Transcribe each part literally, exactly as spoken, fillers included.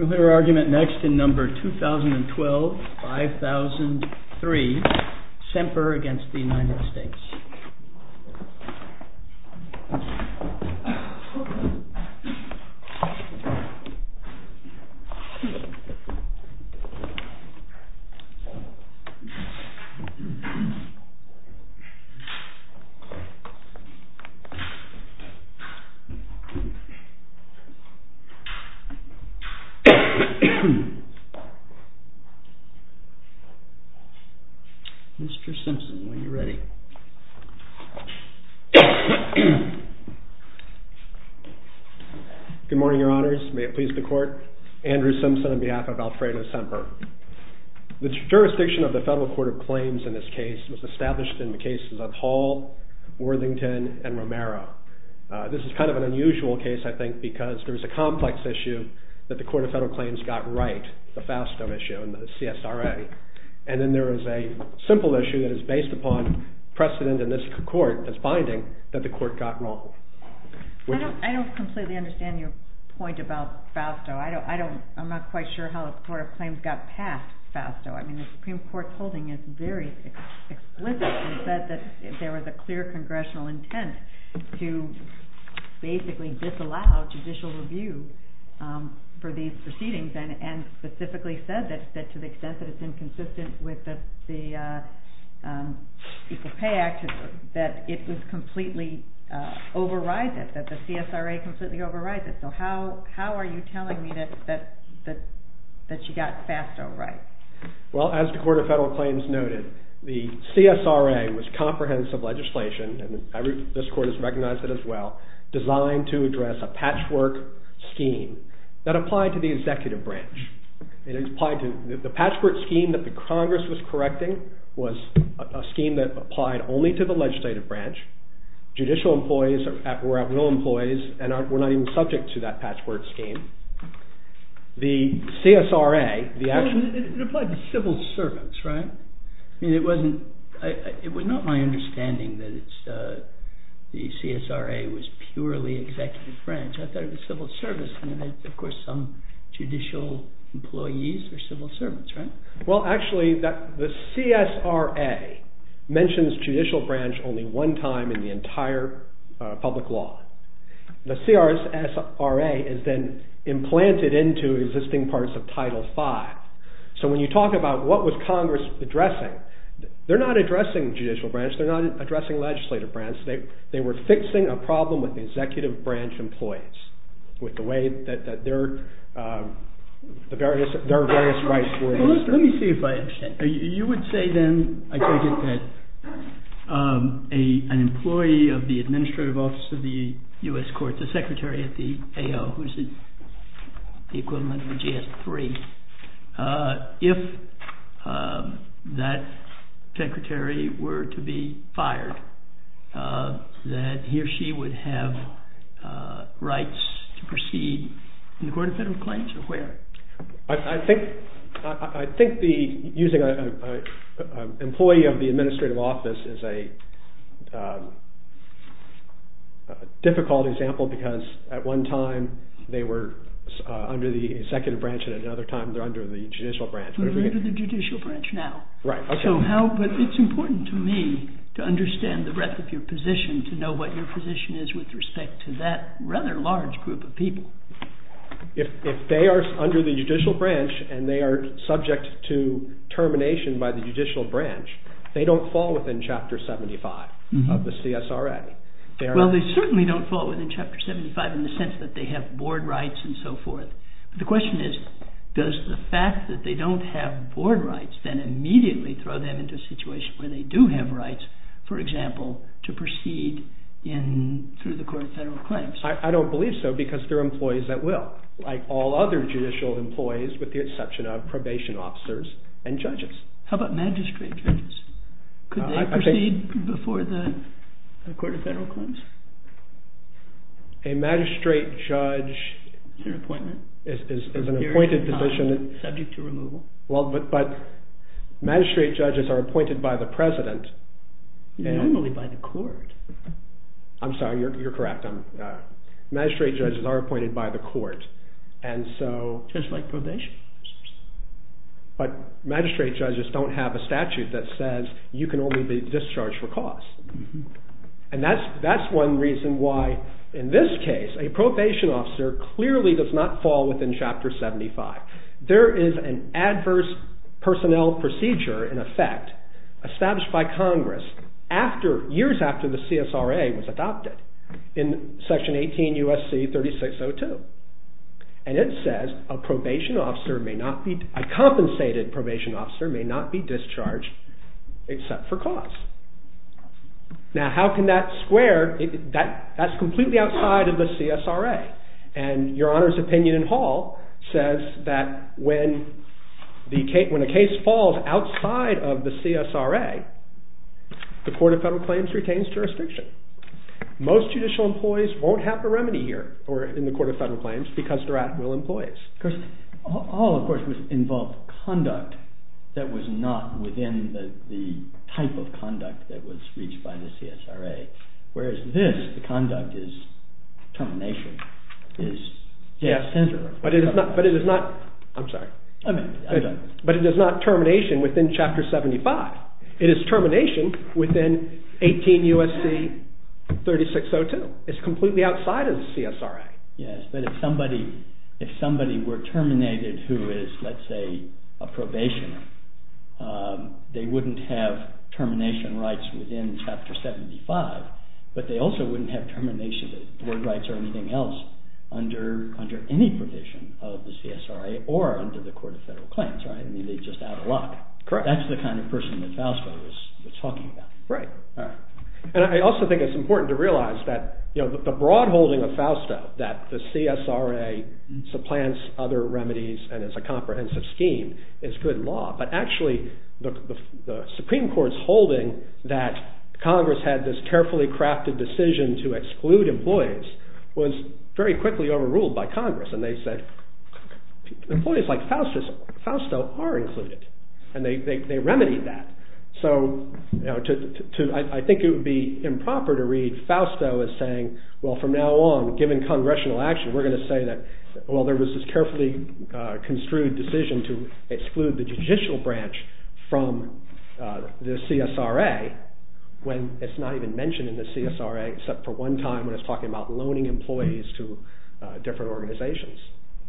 We'll hear argument next in number two thousand twelve dash five thousand three, Semper against the United States. Mister Simpson, when you're ready. Good morning, Your Honors. May it please the Court. Andrew Simpson on behalf of Alfredo Semper. The jurisdiction of the Federal Court of Claims in this case was established in the cases of Hall, Worthington, and Romero. Uh, this is kind of an unusual case, I think, because there's a complex issue that the Court of Federal Claims got right, the FASTO issue and the C S R A. And then there is a simple issue that is based upon precedent in this court that's binding that the court got wrong. I don't, I don't completely understand your point about FASTO. I don't, I don't, I'm not quite sure how the Court of Claims got past FASTO. I mean, the Supreme Court's holding is very ex- explicit and said that there was a clear congressional intent to basically disallow judicial review um, for these proceedings, and, and specifically said that, that to the extent that it's inconsistent with the, the uh, um, Equal Pay Act, that it was completely uh, overrides it, that the C S R A completely overrides it. So how how are you telling me that that that, that you got FASTO right? Well, as the Court of Federal Claims noted, the C S R A was comprehensive legislation, and every, this Court has recognized it as well, designed to address a patchwork scheme that applied to the executive branch. It applied to the, the patchwork scheme that the Congress was correcting was a, a scheme that applied only to the legislative branch. Judicial employees are at, were at-will employees and are, were not even subject to that patchwork scheme. The C S R A, the action... Well, it, it applied to civil servants, right? I mean, it wasn't... I, I, it was not my understanding that it's... Uh, the C S R A was purely executive branch. I thought it was civil service, and then, of course, some judicial employees are civil servants, right? Well, actually, that the C S R A mentions judicial branch only one time in the entire uh, public law. The C S R A is then implanted into existing parts of Title five. So when you talk about what was Congress addressing, they're not addressing judicial branch, they're not addressing legislative branch. They they were fixing a problem with executive branch employees, with the way that, that their uh, the various their various rights were well, administered. Let me see if I understand. You would say then, I take it that um, a an employee of the Administrative Office of the U S Court, the Secretary at the A O, who's the equivalent of a G S three, uh, if um, that secretary were to be fired, uh, that he or she would have uh, rights to proceed in the Court of Federal Claims, or where? I, I think I, I think the using a, a, a employee of the administrative office is a, um, a difficult example, because at one time they were Uh, under the executive branch, and at another time they're under the judicial branch. Well, they're under the judicial branch now. Right. Okay. So how? But it's important to me to understand the breadth of your position, to know what your position is with respect to that rather large group of people. If if they are under the judicial branch and they are subject to termination by the judicial branch, they don't fall within Chapter seventy-five mm-hmm. of the C S R A. They well, they certainly don't fall within Chapter seventy-five in the sense that they have board rights and so forth. But the question is, does the fact that they don't have board rights then immediately throw them into a situation where they do have rights, for example, to proceed in through the Court of Federal Claims? I, I don't believe so, because they're employees at will, like all other judicial employees, with the exception of probation officers and judges. How about magistrate judges? Could uh, they I, proceed I think, before the The Court of Federal Claims? A magistrate judge is an appointment. Is, is, is an appointed position, subject to removal. Well, but but magistrate judges are appointed by the president. Normally by the court. I'm sorry, you're you're correct. I'm, uh, magistrate judges are appointed by the court. And so... Just like probation. But magistrate judges don't have a statute that says you can only be discharged for cause. Mm-hmm. And that's that's one reason why, in this case, a probation officer clearly does not fall within Chapter seventy-five. There is an adverse personnel procedure, in effect, established by Congress after years after the C S R A was adopted in Section eighteen U S C thirty-six oh two. And it says a probation officer may not be, a compensated probation officer may not be discharged except for cause. Now, how can that square? It, that that's completely outside of the C S R A. And Your Honor's opinion in Hall says that when the case, when a case falls outside of the C S R A, the Court of Federal Claims retains jurisdiction. Most judicial employees won't have a remedy here or in the Court of Federal Claims because they're at-will employees. Of course, Hall, of course, was involved conduct that was not within the, the type of conduct that was reached by the C S R A. Whereas this, the conduct is termination, is yes, center. But it is not. But it is not. I'm sorry. I mean, I'm done. But it is not termination within Chapter seventy-five. It is termination within eighteen U S C thirty-six oh two. It's completely outside of the C S R A. Yes, but if somebody, if somebody were terminated who is, let's say, a probationer, um, they wouldn't have termination rights within Chapter seventy-five, but they also wouldn't have termination board rights or anything else under under any provision of the C S R A or under the Court of Federal Claims, right? I mean, they're just out of luck. Correct. That's the kind of person that Fausto was, was talking about. Right. All right. And I also think it's important to realize that, you know, the, the broad holding of Fausto, that the C S R A supplants other remedies and is a comprehensive scheme, is good law. But actually, the, the, the Supreme Court's holding that Congress had this carefully crafted decision to exclude employees was very quickly overruled by Congress. And they said, employees like Fausto, Fausto are included. And they, they, they remedied that. So, you know, to, to, to I, I think it would be improper to read Fausto as saying, well, from now on, given congressional action, we're going to say that, well, there was this carefully uh, construed decision to exclude the judicial branch from uh, the C S R A, when it's not even mentioned in the C S R A, except for one time when it's talking about loaning employees to uh, different organizations.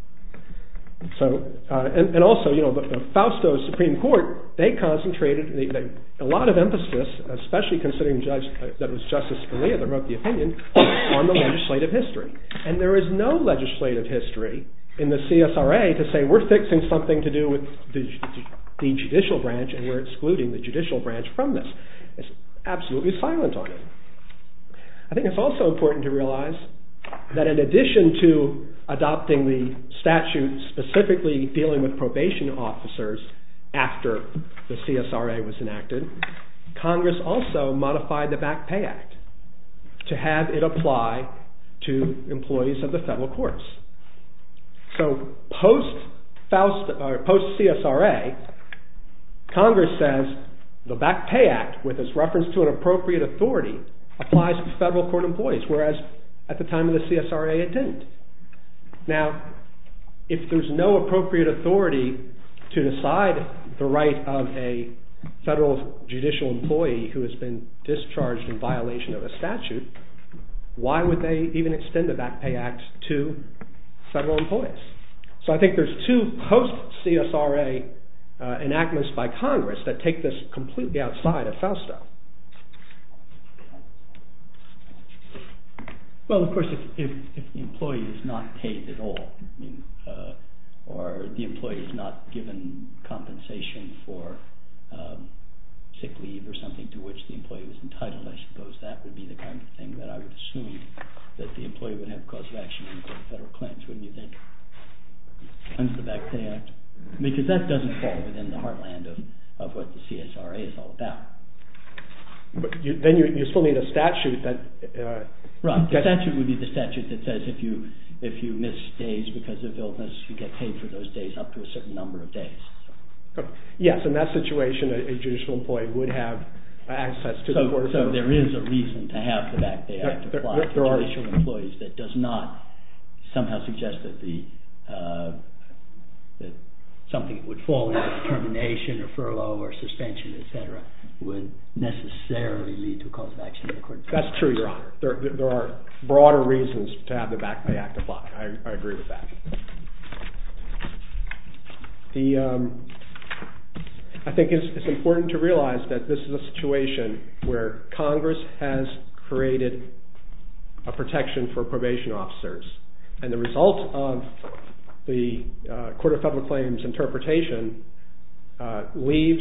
So, uh, and, and also, you know, the, the Fausto Supreme Court, they concentrated they, they, a lot of emphasis, especially considering Judge uh, that it was Justice Scalia that wrote the opinion, on the legislative history. And there is no legislative history in the C S R A to say we're fixing something to do with the, the judicial branch and we're excluding the judicial branch from this. It's absolutely silent on it. I think it's also important to realize that in addition to adopting the statute specifically dealing with probation officers after the C S R A was enacted, Congress also modified the Back Pay Act to have it apply to employees of the federal courts. So post Faust, or post C S R A, Congress says the Back Pay Act, with its reference to an appropriate authority, applies to federal court employees, whereas at the time of the C S R A it didn't. Now, if there's no appropriate authority to decide the right of a federal judicial employee who has been discharged in violation of a statute, why would they even extend the Back Pay Act to federal employees? So I think there's two post-C S R A uh, enactments by Congress that take this completely outside of Fausto. Well, of course, if, if, if the employee is not paid at all, I mean, uh, or the employee is not given compensation for um, sick leave or something to which the employee was entitled, I suppose that would be the kind of thing that I would assume that the employee would have cause of action in the Court of Federal Claims, wouldn't you think? Under the Back Pay Act. Because that doesn't fall within the heartland of, of what the C S R A is all about. But you, then you, you still need a statute that... Uh, right, the statute would be the statute that says if you if you miss days because of illness, you get paid for those days up to a certain number of days. So. Yes, in that situation, a, a judicial employee would have access to so, the court of So there is a reason to have the Back Pay Act there, apply there, there to judicial are, employees that does not somehow suggest that the uh, that something that would fall into termination or furlough or suspension, et cetera, would necessarily lead to a cause of action in the court. That's true, Your Honor. There, there are broader reasons to have the Back Pay Act apply. I, I agree with that. The, um, I think it's, it's important to realize that this is a situation where Congress has created a protection for probation officers, and the result of the uh, Court of Federal Claims interpretation uh, leaves,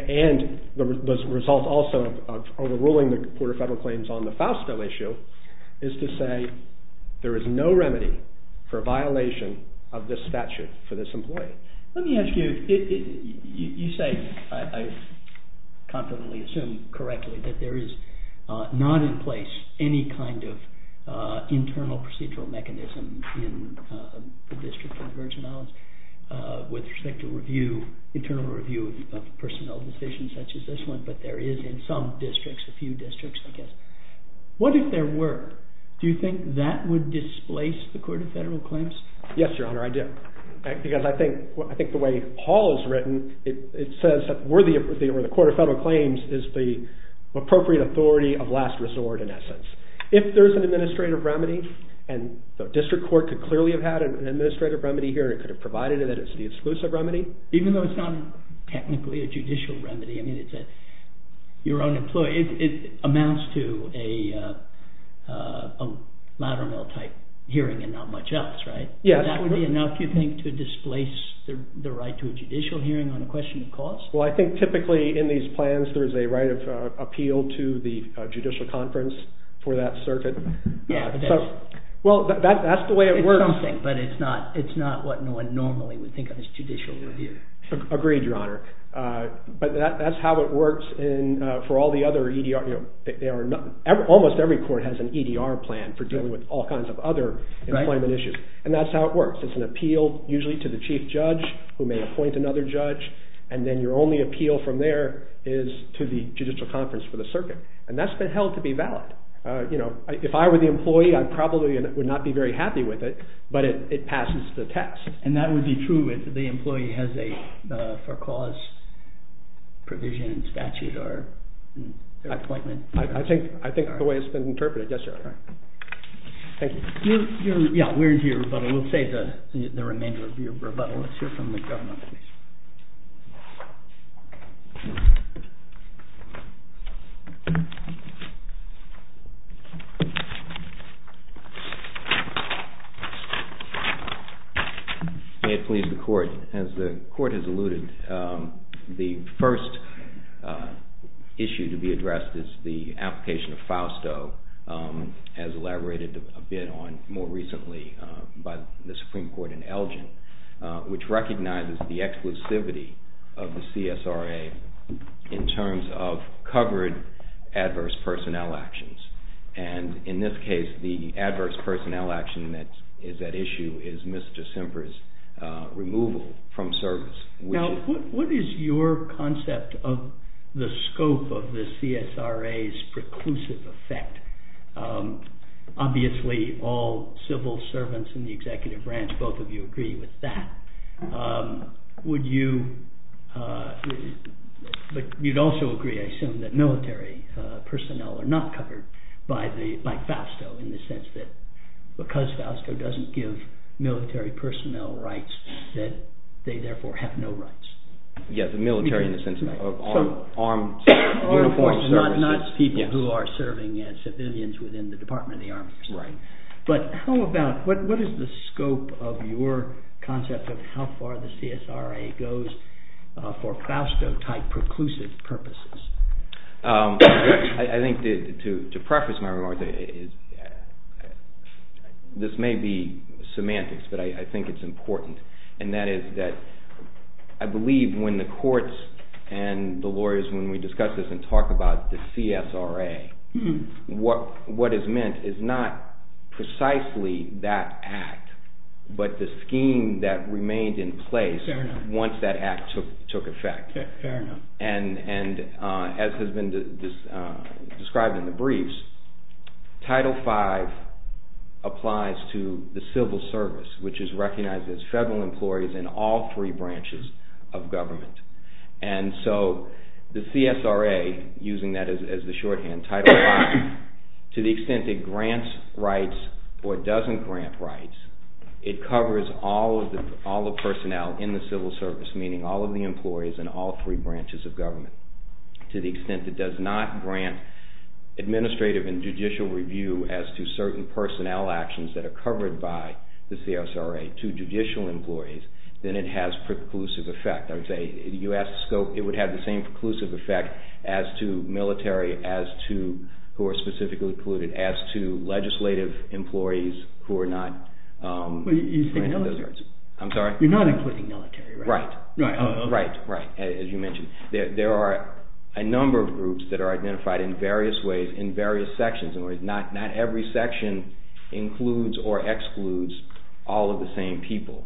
and the, the result also of, of overruling the Court of Federal Claims on the Fausto issue, is to say there is no remedy for violation of this statute for this employee. Let me ask you, it, it, you, you say, I, I confidently assume correctly, that there is uh, not in place any kind of uh, internal procedural mechanism in uh, the District of the Virgin Islands uh, with respect to review, internal review of, of personnel decisions such as this one, but there is in some districts, a few districts, I guess. What if there were? Do you think that would displace the Court of Federal Claims? Yes, Your Honor, I do. Because I think I think the way Hall is written, it, it says that we're the, or the Court of Federal Claims is the appropriate authority of last resort, in essence. If there's an administrative remedy, and the district court could clearly have had an administrative remedy here, it could have provided it that it's the exclusive remedy. Even though it's not technically a judicial remedy, I mean, it's a your own employee. It, it amounts to a, uh, uh, a Loudermill type hearing and not much else, right? Yes. That would be enough, you think, to displace the, the right to a judicial hearing on a question of cause? Well, I think typically in these plans there's a right of uh, appeal to the uh, judicial conference for that circuit. Yeah, but that's... So, well, that, that, that's the way it it's works. It's something, but it's not, it's not what no one normally would think of as judicial review. Agreed, Your Honor. Uh, but that, that's how it works in uh, for all the other E D R. You know, they, they are not, every, almost every court has an E D R plan for dealing with all kinds of other employment right. issues, and that's how it works. It's an appeal usually to the chief judge, who may appoint another judge, and then your only appeal from there is to the judicial conference for the circuit, and that's been held to be valid. Uh, you know, if I were the employee, I probably would not be very happy with it, but it, it passes the test. And that would be true if the employee has a uh, for cause provision in statute or their appointment. I, I think I think the way it's been interpreted, yes, sir. Thank you. You're, you're, yeah, we're into your rebuttal. We'll save the, the the remainder of your rebuttal. Let's hear from the government, please. May it please the Court, as the Court has alluded, um, the first uh, issue to be addressed is the application of Fausto, um, as elaborated a bit on more recently uh, by the Supreme Court in Elgin, uh, which recognizes the exclusivity of the C S R A in terms of covered adverse personnel actions. And in this case, the adverse personnel action that is at issue is Mister Semper's Uh, removal from service. Now, is, what, what is your concept of the scope of the C S R A's preclusive effect? Um, obviously, all civil servants in the executive branch, both of you agree with that. Um, would you, uh, but you'd also agree, I assume, that military uh, personnel are not covered by the by Fausto, in the sense that because Fausto doesn't give military personnel rights, that they therefore have no rights. Yeah, the military in the sense of, of so, armed, armed uniformed services. Not, not people yes. who are serving as civilians within the Department of the Army. Right. But how about, what, what is the scope of your concept of how far the C S R A goes uh, for Fausto-type preclusive purposes? Um, I, I think to, to, to preface my remarks, is, this may be semantics, but I, I think it's important, and that is that I believe when the courts and the lawyers, when we discuss this and talk about the C S R A, mm-hmm. what what is meant is not precisely that act, but the scheme that remained in place once that act took took effect. Fair, fair enough. And and uh, as has been de- de- uh, described in the briefs, Title five applies to the civil service, which is recognized as federal employees in all three branches of government. And so the C S R A, using that as, as the shorthand, Title five, to the extent it grants rights or doesn't grant rights, it covers all of the all the personnel in the civil service, meaning all of the employees in all three branches of government. To the extent it does not grant administrative and judicial review as to certain personnel actions that are covered by the C S R A to judicial employees, then it has preclusive effect. I would say, you ask scope, it would have the same preclusive effect as to military, as to who are specifically included, as to legislative employees who are not. Um, well, you say military. I'm sorry? You're not including military, right? Right. Right. Oh, okay. Right. Right. As you mentioned, there there are a number of groups that are identified in various ways in various sections. In other words, not not every section includes or excludes all of the same people.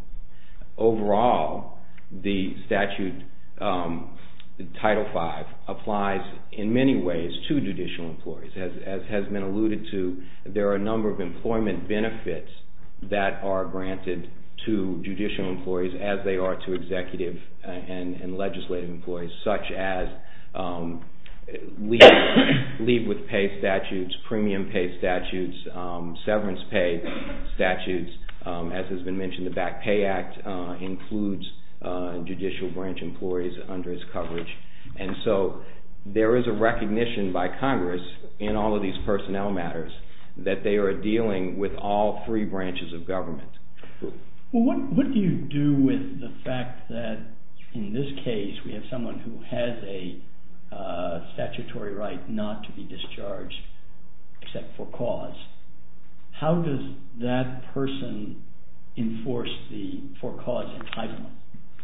Overall, the statute, um, Title five, applies in many ways to judicial employees. As, as has been alluded to, there are a number of employment benefits that are granted to judicial employees as they are to executive and, and legislative employees, such as um, leave, leave with pay statutes, premium pay statutes, um, severance pay statutes. Um, as has been mentioned, the Back Pay Act uh, includes uh, judicial branch employees under its coverage. And so there is a recognition by Congress in all of these personnel matters that they are dealing with all three branches of government. Well, what, what do you do with the fact that in this case we have someone who has a uh, statutory right not to be discharged except for cause? How does that person enforce the for cause entitlement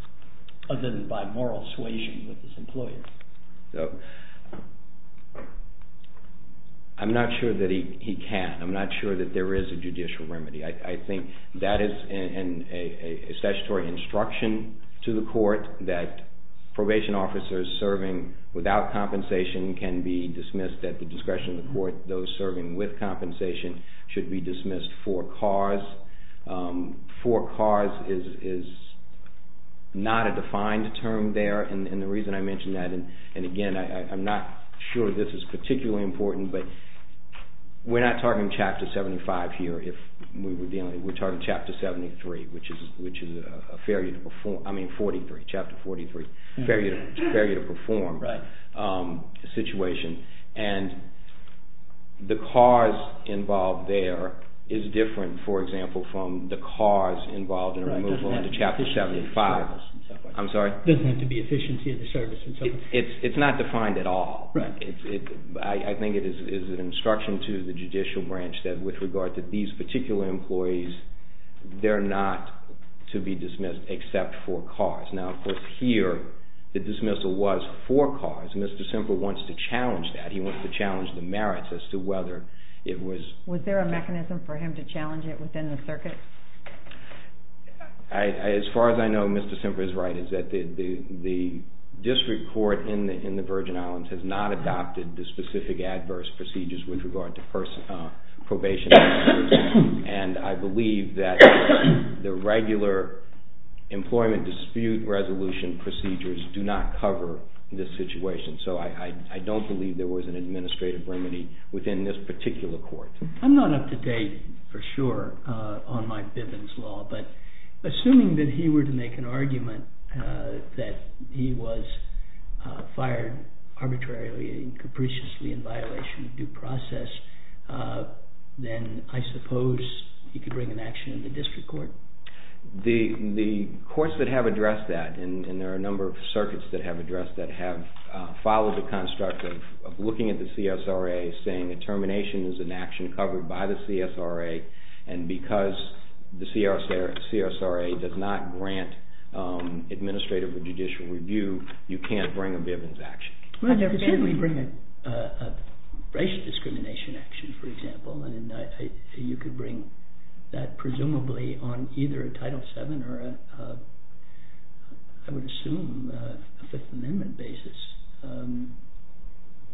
other than by moral suasion with his employer? So, I'm not sure that he, he can. I'm not sure that there is a judicial remedy. I, I think that is in, in a, a statutory instruction to the court that probation officers serving without compensation can be dismissed at the discretion of the court. Those serving with compensation should be dismissed for cause. Um, for cause is is not a defined term there, and, and the reason I mention that, and, and again, I, I, I'm not sure this is particularly important, but we're not talking Chapter seventy-five here. If we were dealing, we're talking Chapter seventy-three, which is which is a, a failure to perform. I mean, forty-three, Chapter forty-three, mm-hmm. failure to, failure to perform right. um, situation, and the cause involved there is different, for example, from the cause involved in a right. removal into Chapter seventy-five. I'm sorry? It doesn't have to be efficiency of the service and so it, forth. It's it's not defined at all. Right. It's it. I, I think it is is an instruction to the judicial branch that with regard to these particular employees, they're not to be dismissed except for cause. Now, of course, here the dismissal was for cause. Mister Semper wants to challenge that. He wants to challenge the merits as to whether it was. Was there a mechanism for him to challenge it within the circuit? I, I, as far as I know, Mister Semper is right. Is that the, the the district court in the in the Virgin Islands has not adopted the specific adverse procedures with regard to person, uh, probation officers, and I believe that the regular employment dispute resolution procedures do not cover this situation. So I, I, I don't believe there was an administrative remedy within this particular court. I'm not up to date for sure uh, on my Bivens law, but assuming that he were to make an argument uh, that he was uh, fired arbitrarily and capriciously in violation of due process, uh, then I suppose he could bring an action in the district court? The the courts that have addressed that, and, and there are a number of circuits that have addressed that, have uh, followed the construct of, of looking at the C S R A, saying a termination is an action covered by the C S R A, and because the C S R A does not grant um, administrative or judicial review, you can't bring a Bivens action. Well, you could certainly bring a, a, a race discrimination action, for example, and I, I, you could bring that presumably on either a Title seven or a, a I would assume, a, a Fifth Amendment basis. Um,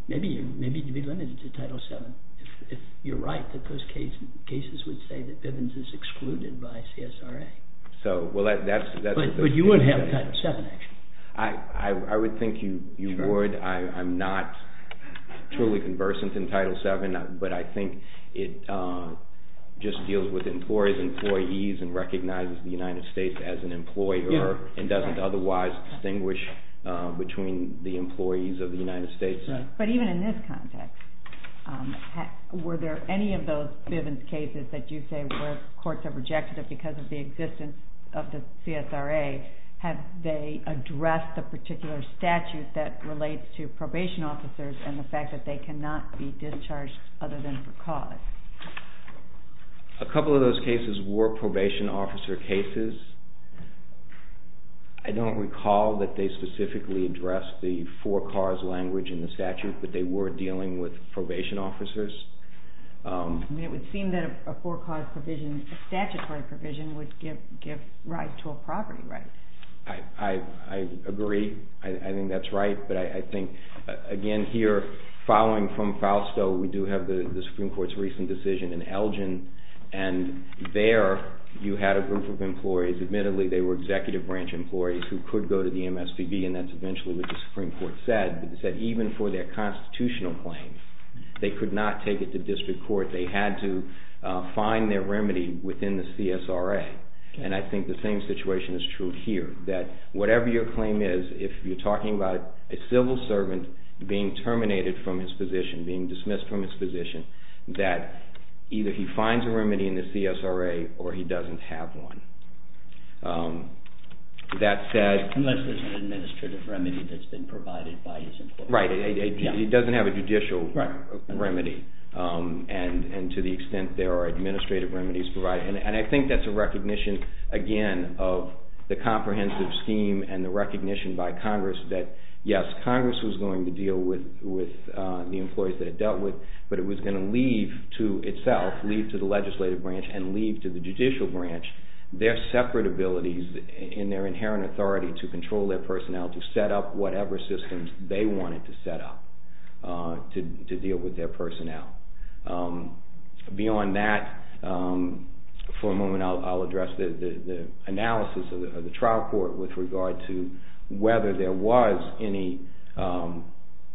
maybe you maybe you'd be limited to Title seven. If, if you're right that those case, cases would say that Bivens is excluded by C S R A. So, well, that, that's... that's but but you would have Title seven, actually. I, I, I would think you, you sure. would. I, I'm not truly conversant in Title seven, but I think it uh, just deals with employers, employees, and recognizes the United States as an employer yeah. and doesn't right. otherwise distinguish uh, between the employees of the United States. Right. But even in this context, um, ha, were there any of those Bivens cases that you say where courts have rejected it because of the existence of the C S R A? Have they addressed the particular statute that relates to probation officers and the fact that they cannot be discharged other than for cause? A couple of those cases were probation officer cases. I don't recall that they specifically addressed the for cause language in the statute, but they were dealing with probation officers. Um, I mean, it would seem that a, a for cause provision, a statutory provision, would give give rise to a property right. I, I, I agree. I, I think that's right. But I, I think, uh, again, here, following from Fausto, we do have the, the Supreme Court's recent decision in Elgin. And there you had a group of employees. Admittedly, they were executive branch employees who could go to the M S P B, and that's eventually what the Supreme Court said. But they said even for their constitutional claims, they could not take it to district court. They had to uh, find their remedy within the C S R A. And I think the same situation is true here, that whatever your claim is, if you're talking about a civil servant being terminated from his position, being dismissed from his position, that either he finds a remedy in the C S R A or he doesn't have one. Um, that said... Unless there's an administrative remedy that's been provided by his employer. Right. It, it, yeah. He doesn't have a judicial right. remedy. Um, and, and to the extent there are administrative remedies provided. And, and I think that's a recognition, again, of the comprehensive scheme and the recognition by Congress that, yes, Congress was going to deal with, with uh, the employees that it dealt with, but it was going to leave to itself, leave to the legislative branch, and leave to the judicial branch their separate abilities in their inherent authority to control their personnel, to set up whatever systems they wanted to set up uh, to, to deal with their personnel. Um, beyond that, um, for a moment I'll, I'll address the, the, the analysis of the, of the trial court with regard to whether there was any um,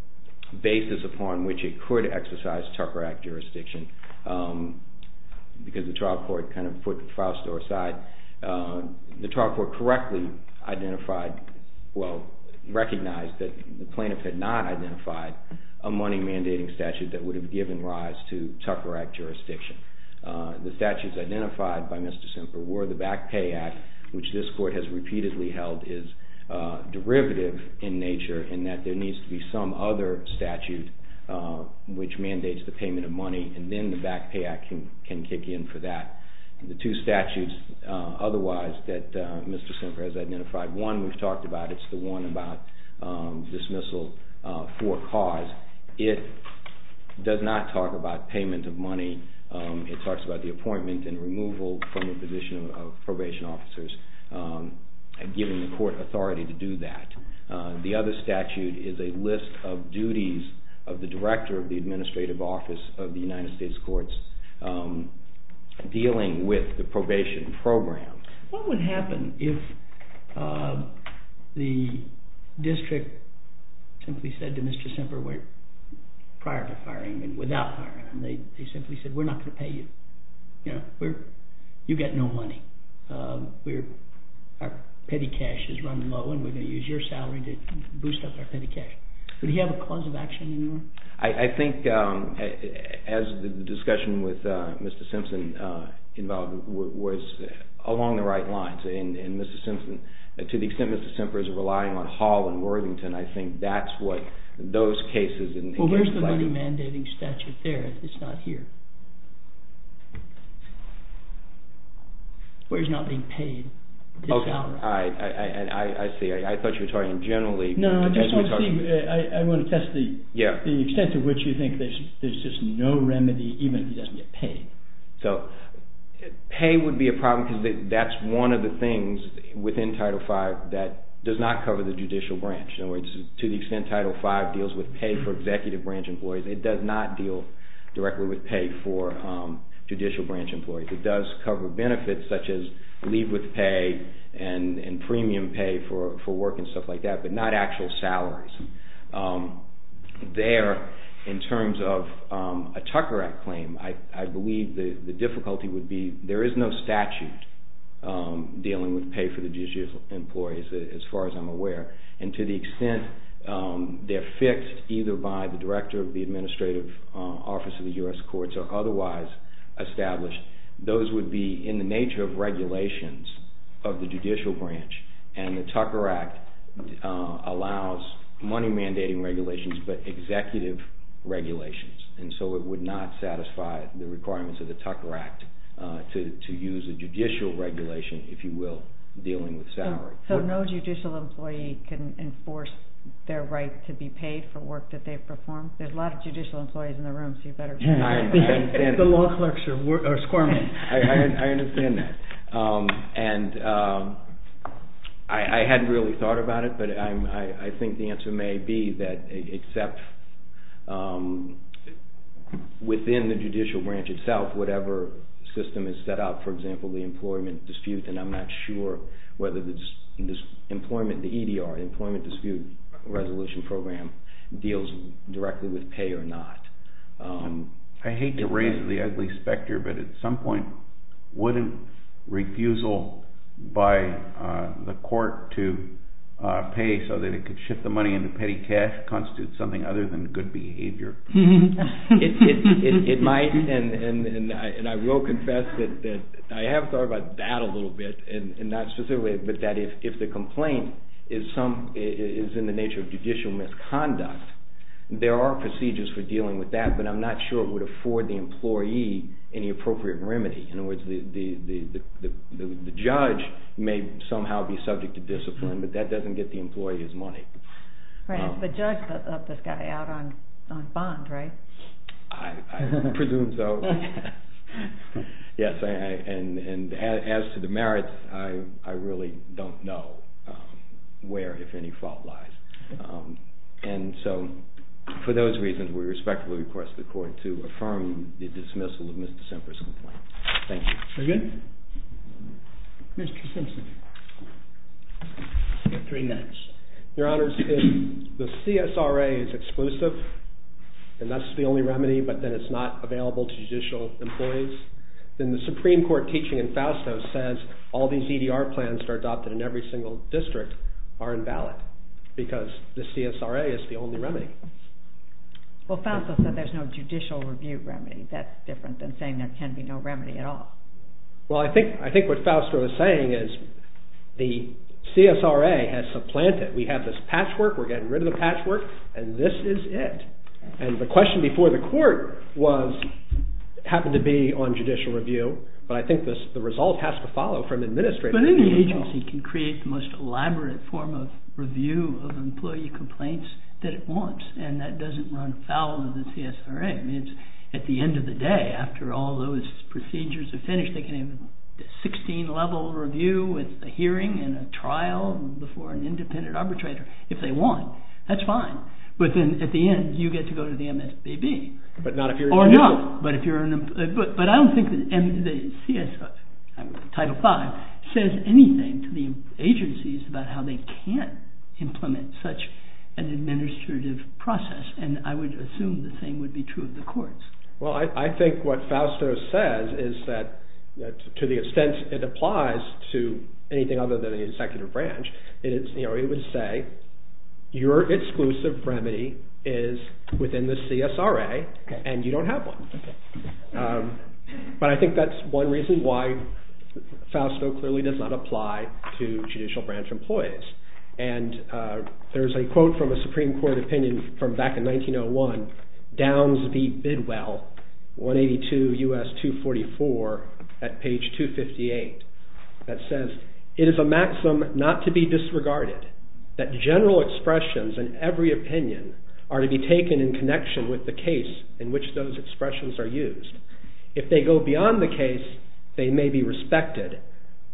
basis upon which it could exercise Tucker Act jurisdiction, um, because the trial court kind of put Fausto aside. Uh, the trial court correctly identified, well, recognized that the plaintiff had not identified a money mandating statute that would have given rise to Tucker Act jurisdiction. Uh, the statutes identified by Mister Semper were the Back Pay Act, which this court has repeatedly held is uh, derivative in nature, in that there needs to be some other statute uh, which mandates the payment of money, and then the Back Pay Act can, can kick in for that. The two statutes uh, otherwise that uh, Mister Semper has identified, one we've talked about, it's the one about um, dismissal uh, for cause. It does not talk about payment of money. Um, it talks about the appointment and removal from the position of, of probation officers, um, and giving the court authority to do that. Uh, the other statute is a list of duties of the director of the administrative office of the United States courts um, dealing with the probation program. What would happen if uh, the district simply said to Mister Semper, we're, prior to firing and without firing him, they, they simply said, we're not going to pay you. You know, we're, you get no money. Um, we're, our petty cash is running low, and we're going to use your salary to boost up our petty cash. Would he have a cause of action anymore? I, I think um, as the discussion with uh, Mister Simpson uh, involved was along the right lines, and, and Mister Simpson, to the extent Mister Semper is relying on Hall and Worthington, I think that's what those cases. In, well, in where's the like money mandating statute there? It's not here. Where he's not being paid his okay. salary. I, I, I, I see. I, I thought you were talking generally. No, I just want to see. I, I want to test the yeah. the extent to which you think there's there's just no remedy, even if he doesn't get paid. So, pay would be a problem because that's one of the things within Title five that does not cover the judicial branch. In other words, to the extent Title five deals with pay for executive branch employees, it does not deal directly with pay for um, judicial branch employees. It does cover benefits such as leave with pay and, and premium pay for, for work and stuff like that, but not actual salaries. Um, there, in terms of um, a Tucker Act claim, I, I believe the, the difficulty would be there is no statute um, dealing with pay for the judicial employees, as far as I'm aware. And to the extent um, they're fixed either by the director of the Administrative uh, Office of the U S Courts or otherwise established, those would be in the nature of regulations of the judicial branch. And the Tucker Act uh, allows money mandating regulations, but executive regulations, and so it would not satisfy the requirements of the Tucker Act uh, to, to use a judicial regulation, if you will, dealing with salary. So, so no judicial employee can enforce their right to be paid for work that they've performed? There's a lot of judicial employees in the room, so you better... I, I understand. The law clerks are, are squirming. I, I, I understand that. Um, and um, I, I hadn't really thought about it, but I'm, I, I think the answer may be that except Um, within the judicial branch itself, whatever system is set up, for example, the employment dispute, and I'm not sure whether this, this employment, the E D R, the Employment Dispute Resolution Program, deals directly with pay or not. Um, I hate to raise the ugly specter, but at some point, wouldn't refusal by uh, the court to Uh, pay so that it could shift the money into petty cash constitute something other than good behavior? it, it, it, it might, and and and I, and I will confess that, that I have thought about that a little bit, and, and not specifically, but that if, if the complaint is some is in the nature of judicial misconduct, there are procedures for dealing with that, but I'm not sure it would afford the employee any appropriate remedy. In other words, the the, the, the, the, the, the judge may somehow be subject to discipline, but that doesn't get the employee his money. Right, um, it's the judge that let this guy out on, on bond, right? I, I presume so. Yes, I, I, and, and as, as to the merits, I, I really don't know um, where, if any, fault lies. Um, and so... For those reasons, we respectfully request the court to affirm the dismissal of Mister Semper's complaint. Thank you. Very good. Mister Simpson, you have three minutes. Your Honors, if the C S R A is exclusive, and that's the only remedy, but then it's not available to judicial employees, then the Supreme Court teaching in Fausto says all these E D R plans that are adopted in every single district are invalid because the C S R A is the only remedy. Well, Fausto said there's no judicial review remedy. That's different than saying there can be no remedy at all. Well, I think I think what Fausto is saying is the C S R A has supplanted. We have this patchwork. We're getting rid of the patchwork, and this is it. And the question before the court was happened to be on judicial review, but I think this, the result has to follow from administrative but review. But any agency can create the most elaborate form of review of employee complaints that it wants, and that doesn't run foul of the C S R A. I mean, it's, at the end of the day, after all those procedures are finished, they can have a sixteen level review with a hearing and a trial before an independent arbitrator if they want. That's fine. But then at the end, you get to go to the M S B B. But not if you're or judicial. not. But if you're an, but but I don't think that M, the C S R, Title five says anything to the agencies about how they can't implement such an administrative process, and I would assume the same would be true of the courts. Well, I, I think what Fausto says is that, that to the extent it applies to anything other than the executive branch, it is, you know, it would say your exclusive remedy is within the C S R A, okay, and you don't have one. Okay. Um, but I think that's one reason why Fausto clearly does not apply to judicial branch employees. And uh, there's a quote from a Supreme Court opinion from back in nineteen oh one, Downs v. Bidwell, one eighty-two U S two forty-four at page two fifty-eight, that says, "It is a maxim not to be disregarded that general expressions in every opinion are to be taken in connection with the case in which those expressions are used. If they go beyond the case, they may be respected,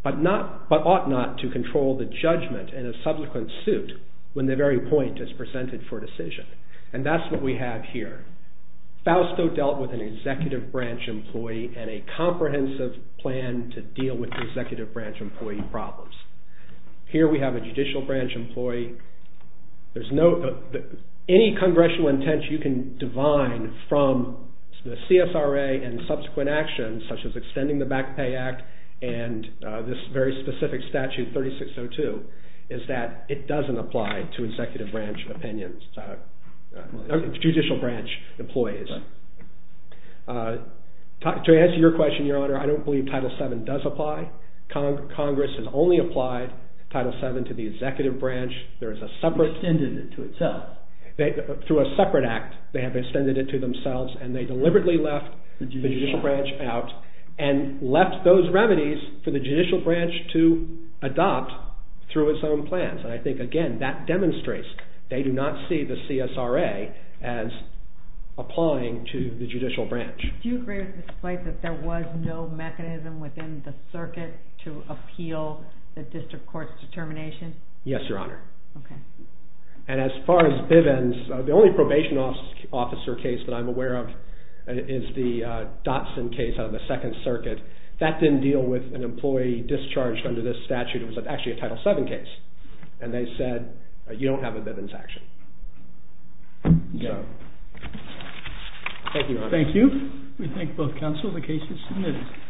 but not, but ought not to control the judgment in a subsequent suit when the very point is presented for decision. And that's what we have here. Fausto dealt with an executive branch employee and a comprehensive plan to deal with the executive branch employee problems. Here we have a judicial branch employee. There's no, the, the, any congressional intent you can divine from the C S R A and subsequent actions, such as extending the Back Pay Act and uh, this very specific statute, thirty-six oh two, is that it doesn't apply to executive branch opinions, uh, uh, judicial branch employees. Uh, to answer your question, Your Honor, I don't believe Title seven does apply. Cong- Congress has only applied Title seven to the executive branch. There is a separate... Extended it to itself. They, through a separate act, they have extended it to themselves, and they deliberately left the judicial, the judicial branch out and left those remedies for the judicial branch to adopt through its own plans. And I think, again, that demonstrates they do not see the C S R A as applying to the judicial branch. Do you agree with Mister Blake that there was no mechanism within the circuit to appeal the district court's determination? Yes, Your Honor. Okay. And as far as Bivens, uh, the only probation officer case that I'm aware of is the uh, Dotson case out of the Second Circuit. That didn't deal with an employee discharged under this statute. It was actually a Title seven case. And they said, uh, you don't have a Bivens action. Okay. So, thank you, Your Honor. Thank you. We thank both counsel. The case is submitted.